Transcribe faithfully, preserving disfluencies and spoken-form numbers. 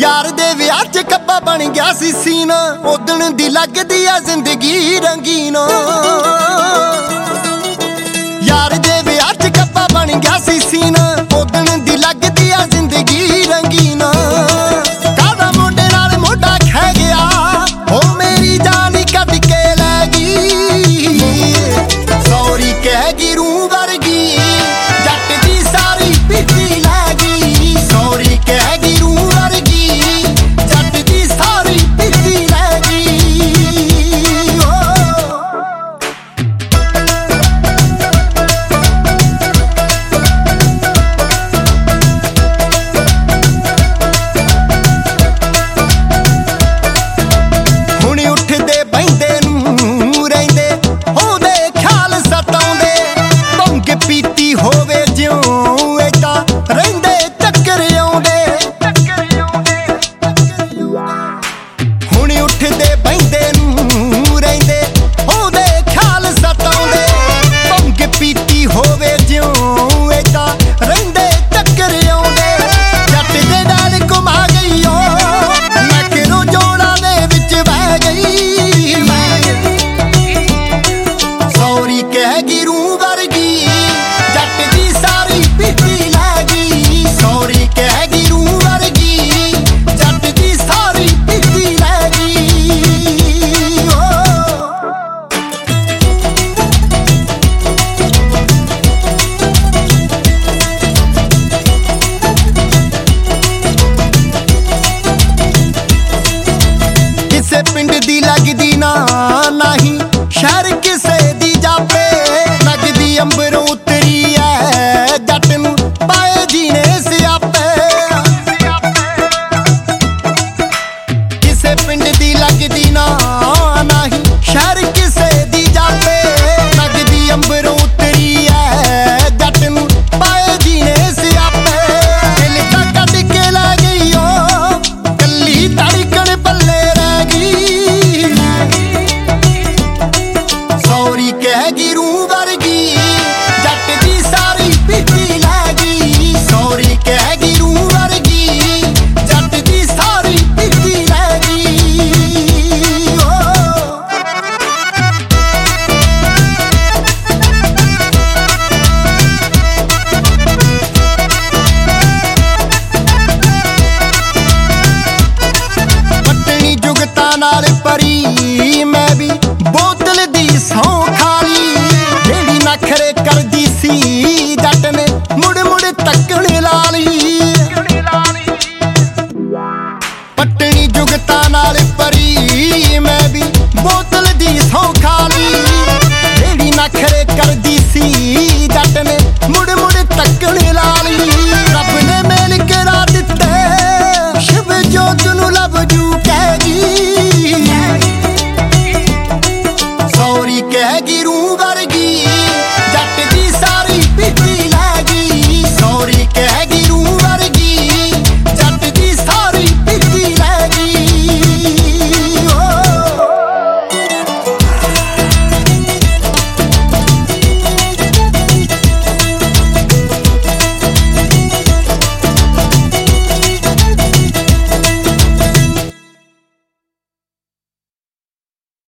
यार दे विआह च कब्बा बन गया सी सीना, उदण दी लगदी आ जिंदगी रंगीन। यार दे विआह च कब्बा बन गया सी सीना, उदण दी लगदी आ जिंदगी रंगीन। कादा मोढे नाल मोढा खै गया, ओ मेरी जान कट के लै गई। सॉरी कह गई रूह वर्गी, जट दी सारी पीती लै गई। सॉरी कह गई रूह वर्गी, जट दी सारी पीती लै गई। हुण उठदे बहिंदे नूं रहिंदे, ओहदे ख्याल सताउंदे, भंग पीती होवे